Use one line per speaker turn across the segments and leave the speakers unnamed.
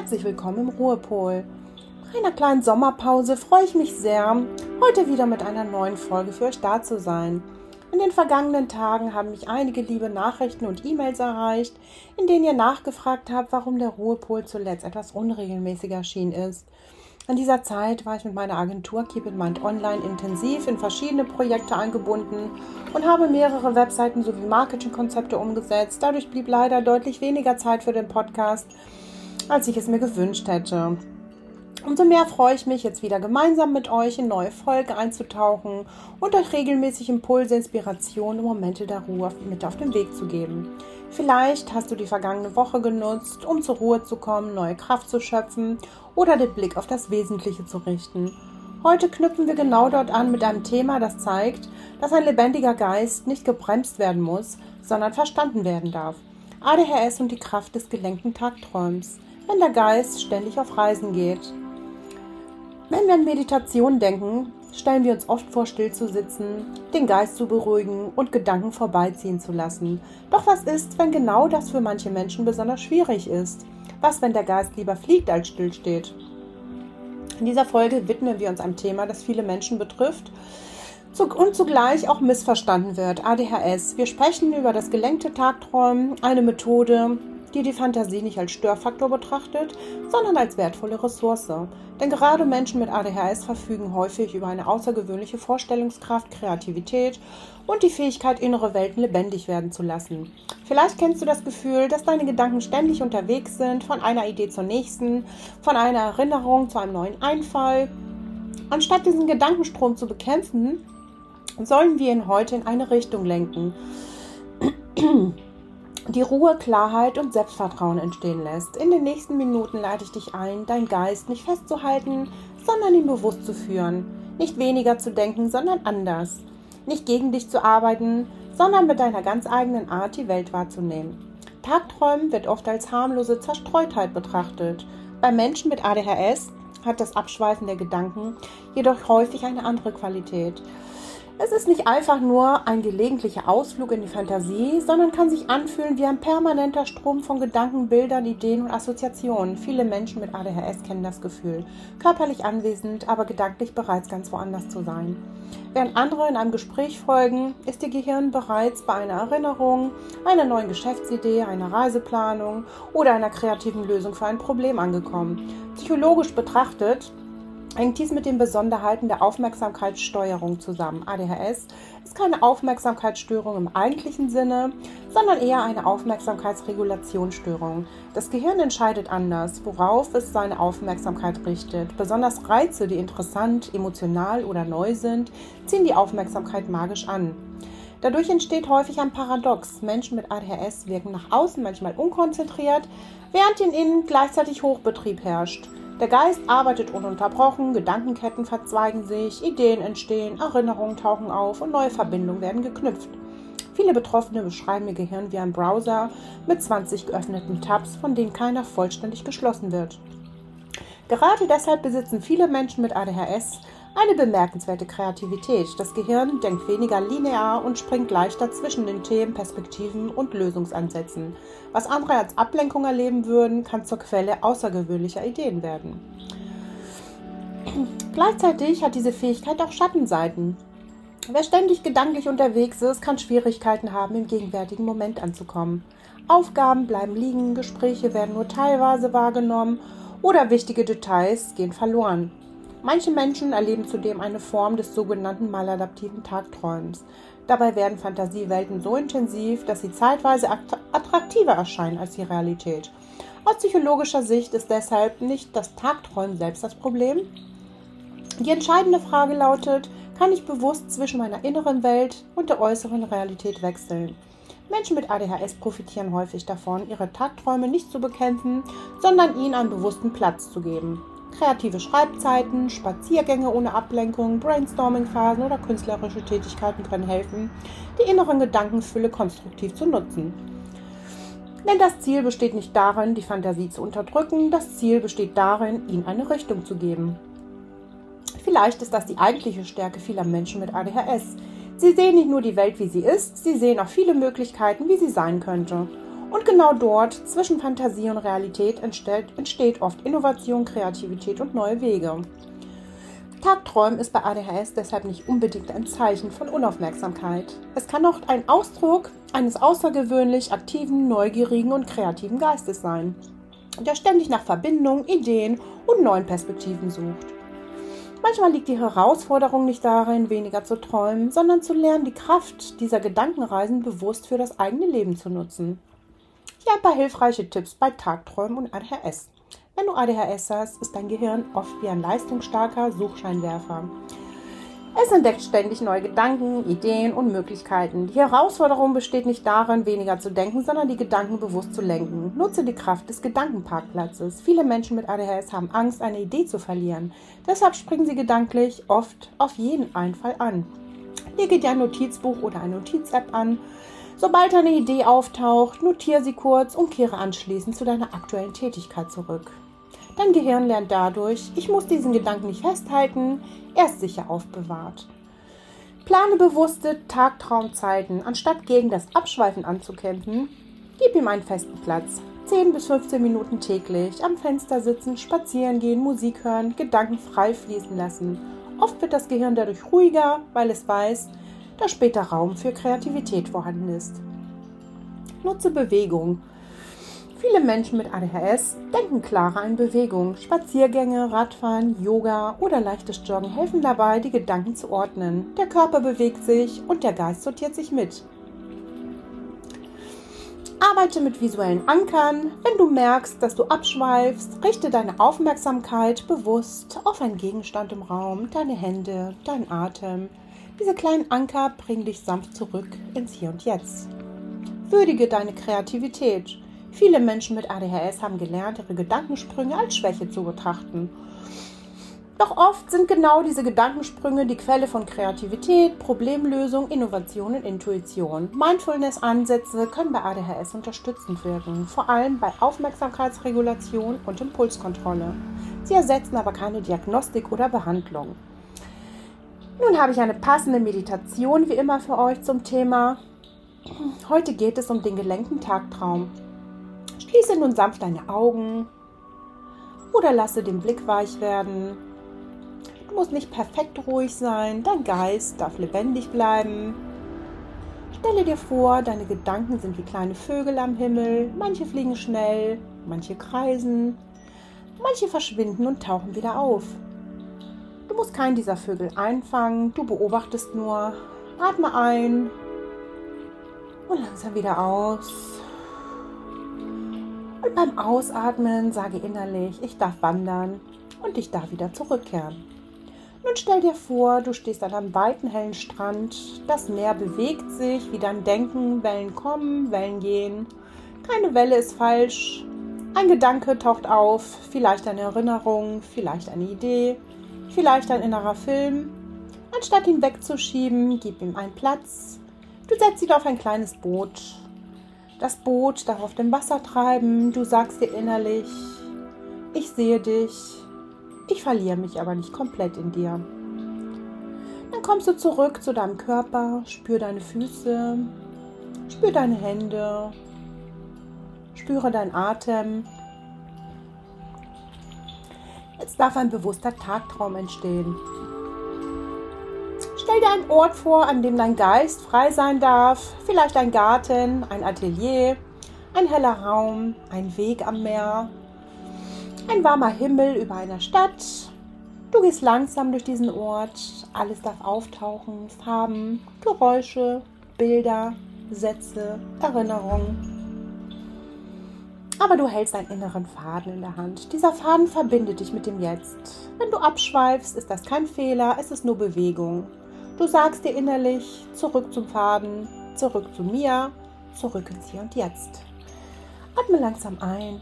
Herzlich willkommen im Ruhepol. Nach einer kleinen Sommerpause freue ich mich sehr, heute wieder mit einer neuen Folge für euch da zu sein. In den vergangenen Tagen haben mich einige liebe Nachrichten und E-Mails erreicht, in denen ihr nachgefragt habt, warum der Ruhepol zuletzt etwas unregelmäßig erschienen ist. In dieser Zeit war ich mit meiner Agentur Keep in Mind Online intensiv in verschiedene Projekte eingebunden und habe mehrere Webseiten sowie Marketingkonzepte umgesetzt. Dadurch blieb leider deutlich weniger Zeit für den Podcast, als ich es mir gewünscht hätte. Umso mehr freue ich mich, jetzt wieder gemeinsam mit euch in neue Folgen einzutauchen und euch regelmäßig Impulse, Inspirationen und Momente der Ruhe mit auf den Weg zu geben. Vielleicht hast du die vergangene Woche genutzt, um zur Ruhe zu kommen, neue Kraft zu schöpfen oder den Blick auf das Wesentliche zu richten. Heute knüpfen wir genau dort an mit einem Thema, das zeigt, dass ein lebendiger Geist nicht gebremst werden muss, sondern verstanden werden darf. ADHS und die Kraft des gelenkten Tagträums, wenn der Geist ständig auf Reisen geht. Wenn wir an Meditation denken, stellen wir uns oft vor, still zu sitzen, den Geist zu beruhigen und Gedanken vorbeiziehen zu lassen. Doch was ist, wenn genau das für manche Menschen besonders schwierig ist? Was, wenn der Geist lieber fliegt als stillsteht? In dieser Folge widmen wir uns einem Thema, das viele Menschen betrifft und zugleich auch missverstanden wird, ADHS. Wir sprechen über das gelenkte Tagträumen, eine Methode, die die Fantasie nicht als Störfaktor betrachtet, sondern als wertvolle Ressource. Denn gerade Menschen mit ADHS verfügen häufig über eine außergewöhnliche Vorstellungskraft, Kreativität und die Fähigkeit, innere Welten lebendig werden zu lassen. Vielleicht kennst du das Gefühl, dass deine Gedanken ständig unterwegs sind, von einer Idee zur nächsten, von einer Erinnerung zu einem neuen Einfall. Anstatt diesen Gedankenstrom zu bekämpfen, sollen wir ihn heute in eine Richtung lenken, die Ruhe, Klarheit und Selbstvertrauen entstehen lässt. In den nächsten Minuten leite ich dich ein, deinen Geist nicht festzuhalten, sondern ihn bewusst zu führen. Nicht weniger zu denken, sondern anders. Nicht gegen dich zu arbeiten, sondern mit deiner ganz eigenen Art die Welt wahrzunehmen. Tagträumen wird oft als harmlose Zerstreutheit betrachtet. Bei Menschen mit ADHS hat das Abschweifen der Gedanken jedoch häufig eine andere Qualität. Es ist nicht einfach nur ein gelegentlicher Ausflug in die Fantasie, sondern kann sich anfühlen wie ein permanenter Strom von Gedanken, Bildern, Ideen und Assoziationen. Viele Menschen mit ADHS kennen das Gefühl, körperlich anwesend, aber gedanklich bereits ganz woanders zu sein. Während andere in einem Gespräch folgen, ist ihr Gehirn bereits bei einer Erinnerung, einer neuen Geschäftsidee, einer Reiseplanung oder einer kreativen Lösung für ein Problem angekommen. Psychologisch betrachtet hängt dies mit den Besonderheiten der Aufmerksamkeitssteuerung zusammen. ADHS ist keine Aufmerksamkeitsstörung im eigentlichen Sinne, sondern eher eine Aufmerksamkeitsregulationsstörung. Das Gehirn entscheidet anders, worauf es seine Aufmerksamkeit richtet. Besonders Reize, die interessant, emotional oder neu sind, ziehen die Aufmerksamkeit magisch an. Dadurch entsteht häufig ein Paradox. Menschen mit ADHS wirken nach außen manchmal unkonzentriert, während in ihnen gleichzeitig Hochbetrieb herrscht. Der Geist arbeitet ununterbrochen, Gedankenketten verzweigen sich, Ideen entstehen, Erinnerungen tauchen auf und neue Verbindungen werden geknüpft. Viele Betroffene beschreiben ihr Gehirn wie ein Browser mit 20 geöffneten Tabs, von denen keiner vollständig geschlossen wird. Gerade deshalb besitzen viele Menschen mit ADHS eine bemerkenswerte Kreativität. Das Gehirn denkt weniger linear und springt leichter zwischen den Themen, Perspektiven und Lösungsansätzen. Was andere als Ablenkung erleben würden, kann zur Quelle außergewöhnlicher Ideen werden. Gleichzeitig hat diese Fähigkeit auch Schattenseiten. Wer ständig gedanklich unterwegs ist, kann Schwierigkeiten haben, im gegenwärtigen Moment anzukommen. Aufgaben bleiben liegen, Gespräche werden nur teilweise wahrgenommen oder wichtige Details gehen verloren. Manche Menschen erleben zudem eine Form des sogenannten maladaptiven Tagträumens. Dabei werden Fantasiewelten so intensiv, dass sie zeitweise attraktiver erscheinen als die Realität. Aus psychologischer Sicht ist deshalb nicht das Tagträumen selbst das Problem. Die entscheidende Frage lautet, kann ich bewusst zwischen meiner inneren Welt und der äußeren Realität wechseln? Menschen mit ADHS profitieren häufig davon, ihre Tagträume nicht zu bekämpfen, sondern ihnen einen bewussten Platz zu geben. Kreative Schreibzeiten, Spaziergänge ohne Ablenkung, Brainstorming-Phasen oder künstlerische Tätigkeiten können helfen, die inneren Gedankenfülle konstruktiv zu nutzen. Denn das Ziel besteht nicht darin, die Fantasie zu unterdrücken, das Ziel besteht darin, ihnen eine Richtung zu geben. Vielleicht ist das die eigentliche Stärke vieler Menschen mit ADHS. Sie sehen nicht nur die Welt, wie sie ist, sie sehen auch viele Möglichkeiten, wie sie sein könnte. Und genau dort, zwischen Fantasie und Realität, entsteht oft Innovation, Kreativität und neue Wege. Tagträumen ist bei ADHS deshalb nicht unbedingt ein Zeichen von Unaufmerksamkeit. Es kann auch ein Ausdruck eines außergewöhnlich aktiven, neugierigen und kreativen Geistes sein, der ständig nach Verbindungen, Ideen und neuen Perspektiven sucht. Manchmal liegt die Herausforderung nicht darin, weniger zu träumen, sondern zu lernen, die Kraft dieser Gedankenreisen bewusst für das eigene Leben zu nutzen. Hier ein paar hilfreiche Tipps bei Tagträumen und ADHS. Wenn du ADHS hast, ist dein Gehirn oft wie ein leistungsstarker Suchscheinwerfer. Es entdeckt ständig neue Gedanken, Ideen und Möglichkeiten. Die Herausforderung besteht nicht darin, weniger zu denken, sondern die Gedanken bewusst zu lenken. Nutze die Kraft des Gedankenparkplatzes. Viele Menschen mit ADHS haben Angst, eine Idee zu verlieren. Deshalb springen sie gedanklich oft auf jeden Einfall an. Lege dir ein Notizbuch oder eine Notiz-App an. Sobald eine Idee auftaucht, notiere sie kurz und kehre anschließend zu deiner aktuellen Tätigkeit zurück. Dein Gehirn lernt dadurch, ich muss diesen Gedanken nicht festhalten, er ist sicher aufbewahrt. Plane bewusste Tagtraumzeiten, anstatt gegen das Abschweifen anzukämpfen. Gib ihm einen festen Platz. 10 bis 15 Minuten täglich, am Fenster sitzen, spazieren gehen, Musik hören, Gedanken frei fließen lassen. Oft wird das Gehirn dadurch ruhiger, weil es weiß, dass später Raum für Kreativität vorhanden ist. Nutze Bewegung. Viele Menschen mit ADHS denken klarer in Bewegung. Spaziergänge, Radfahren, Yoga oder leichtes Joggen helfen dabei, die Gedanken zu ordnen. Der Körper bewegt sich und der Geist sortiert sich mit. Arbeite mit visuellen Ankern. Wenn du merkst, dass du abschweifst, richte deine Aufmerksamkeit bewusst auf einen Gegenstand im Raum, deine Hände, deinen Atem. Diese kleinen Anker bringen dich sanft zurück ins Hier und Jetzt. Würdige deine Kreativität. Viele Menschen mit ADHS haben gelernt, ihre Gedankensprünge als Schwäche zu betrachten. Doch oft sind genau diese Gedankensprünge die Quelle von Kreativität, Problemlösung, Innovation und Intuition. Mindfulness-Ansätze können bei ADHS unterstützend wirken, vor allem bei Aufmerksamkeitsregulation und Impulskontrolle. Sie ersetzen aber keine Diagnostik oder Behandlung. Nun habe ich eine passende Meditation wie immer für euch zum Thema. Heute geht es um den gelenkten Tagtraum. Schließe nun sanft deine Augen oder lasse den Blick weich werden. Du musst nicht perfekt ruhig sein, dein Geist darf lebendig bleiben. Stelle dir vor, deine Gedanken sind wie kleine Vögel am Himmel. Manche fliegen schnell, manche kreisen, manche verschwinden und tauchen wieder auf. Du musst keinen dieser Vögel einfangen, du beobachtest nur. Atme ein und langsam wieder aus. Und beim Ausatmen sage innerlich, ich darf wandern und ich darf wieder zurückkehren. Nun stell dir vor, du stehst an einem weiten, hellen Strand. Das Meer bewegt sich wie dein Denken, Wellen kommen, Wellen gehen. Keine Welle ist falsch. Ein Gedanke taucht auf, vielleicht eine Erinnerung, vielleicht eine Idee, vielleicht ein innerer Film. Anstatt ihn wegzuschieben, gib ihm einen Platz. Du setzt ihn auf ein kleines Boot. Das Boot darf auf dem Wasser treiben, du sagst dir innerlich, ich sehe dich, ich verliere mich aber nicht komplett in dir. Dann kommst du zurück zu deinem Körper, spür deine Füße, spür deine Hände, spüre deinen Atem. Jetzt darf ein bewusster Tagtraum entstehen. Stell dir einen Ort vor, an dem dein Geist frei sein darf. Vielleicht ein Garten, ein Atelier, ein heller Raum, ein Weg am Meer, ein warmer Himmel über einer Stadt. Du gehst langsam durch diesen Ort. Alles darf auftauchen. Farben, Geräusche, Bilder, Sätze, Erinnerungen. Aber du hältst einen inneren Faden in der Hand. Dieser Faden verbindet dich mit dem Jetzt. Wenn du abschweifst, ist das kein Fehler, es ist nur Bewegung. Du sagst dir innerlich, zurück zum Faden, zurück zu mir, zurück ins Hier und Jetzt. Atme langsam ein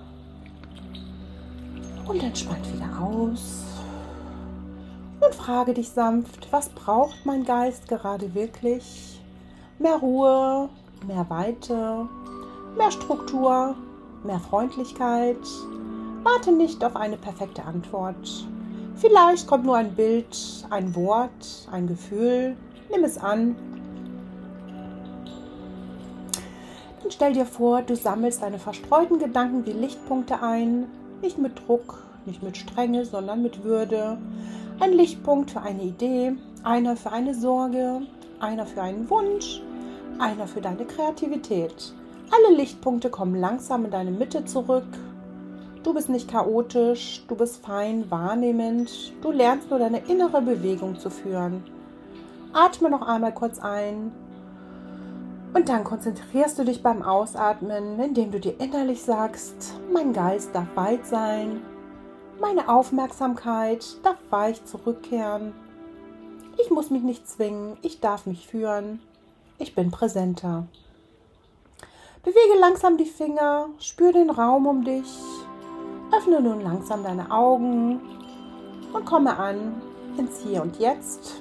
und entspannt wieder aus. Und frage dich sanft, was braucht mein Geist gerade wirklich? Mehr Ruhe, mehr Weite, mehr Struktur, mehr Freundlichkeit. Warte nicht auf eine perfekte Antwort. Vielleicht kommt nur ein Bild, ein Wort, ein Gefühl. Nimm es an. Und stell dir vor, du sammelst deine verstreuten Gedanken wie Lichtpunkte ein, nicht mit Druck, nicht mit Strenge, sondern mit Würde. Ein Lichtpunkt für eine Idee, einer für eine Sorge, einer für einen Wunsch, einer für deine Kreativität. Alle Lichtpunkte kommen langsam in deine Mitte zurück. Du bist nicht chaotisch, du bist fein wahrnehmend, du lernst nur deine innere Bewegung zu führen. Atme noch einmal kurz ein und dann konzentrierst du dich beim Ausatmen, indem du dir innerlich sagst, mein Geist darf weit sein, meine Aufmerksamkeit darf weich zurückkehren. Ich muss mich nicht zwingen, ich darf mich führen, ich bin präsenter. Bewege langsam die Finger, spür den Raum um dich. Öffne nun langsam deine Augen und komme an ins Hier und Jetzt.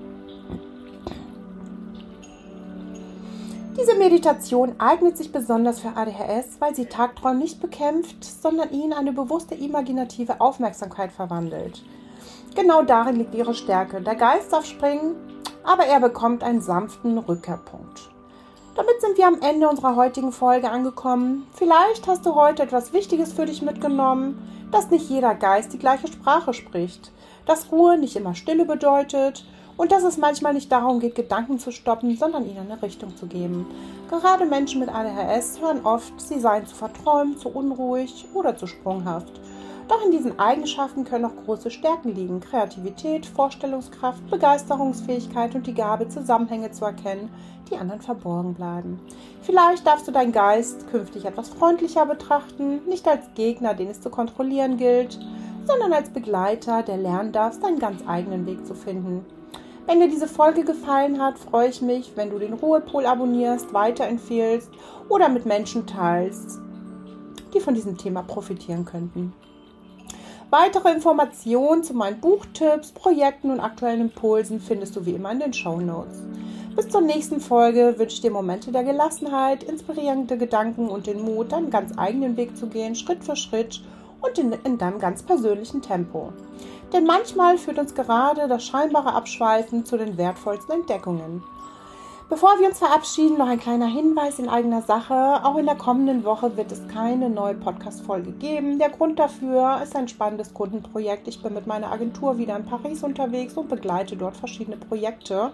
Diese Meditation eignet sich besonders für ADHS, weil sie Tagträume nicht bekämpft, sondern ihnen eine bewusste imaginative Aufmerksamkeit verwandelt. Genau darin liegt ihre Stärke. Der Geist darf springen, aber er bekommt einen sanften Rückkehrpunkt. Damit sind wir am Ende unserer heutigen Folge angekommen. Vielleicht hast du heute etwas Wichtiges für dich mitgenommen, dass nicht jeder Geist die gleiche Sprache spricht, dass Ruhe nicht immer Stille bedeutet und dass es manchmal nicht darum geht, Gedanken zu stoppen, sondern ihnen eine Richtung zu geben. Gerade Menschen mit ADHS hören oft, sie seien zu verträumt, zu unruhig oder zu sprunghaft. Doch in diesen Eigenschaften können auch große Stärken liegen: Kreativität, Vorstellungskraft, Begeisterungsfähigkeit und die Gabe, Zusammenhänge zu erkennen, die anderen verborgen bleiben. Vielleicht darfst du deinen Geist künftig etwas freundlicher betrachten, nicht als Gegner, den es zu kontrollieren gilt, sondern als Begleiter, der lernen darf, seinen ganz eigenen Weg zu finden. Wenn dir diese Folge gefallen hat, freue ich mich, wenn du den Ruhepol abonnierst, weiterempfehlst oder mit Menschen teilst, die von diesem Thema profitieren könnten. Weitere Informationen zu meinen Buchtipps, Projekten und aktuellen Impulsen findest du wie immer in den Shownotes. Bis zur nächsten Folge wünsche ich dir Momente der Gelassenheit, inspirierende Gedanken und den Mut, deinen ganz eigenen Weg zu gehen, Schritt für Schritt und in deinem ganz persönlichen Tempo. Denn manchmal führt uns gerade das scheinbare Abschweifen zu den wertvollsten Entdeckungen. Bevor wir uns verabschieden, noch ein kleiner Hinweis in eigener Sache. Auch in der kommenden Woche wird es keine neue Podcast-Folge geben. Der Grund dafür ist ein spannendes Kundenprojekt. Ich bin mit meiner Agentur wieder in Paris unterwegs und begleite dort verschiedene Projekte.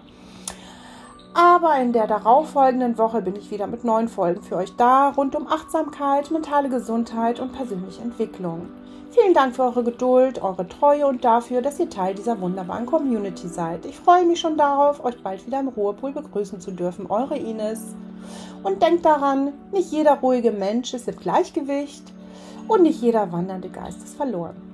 Aber in der darauffolgenden Woche bin ich wieder mit neuen Folgen für euch da, rund um Achtsamkeit, mentale Gesundheit und persönliche Entwicklung. Vielen Dank für eure Geduld, eure Treue und dafür, dass ihr Teil dieser wunderbaren Community seid. Ich freue mich schon darauf, euch bald wieder im Ruhepool begrüßen zu dürfen. Eure Ines. Und denkt daran, nicht jeder ruhige Mensch ist im Gleichgewicht und nicht jeder wandernde Geist ist verloren.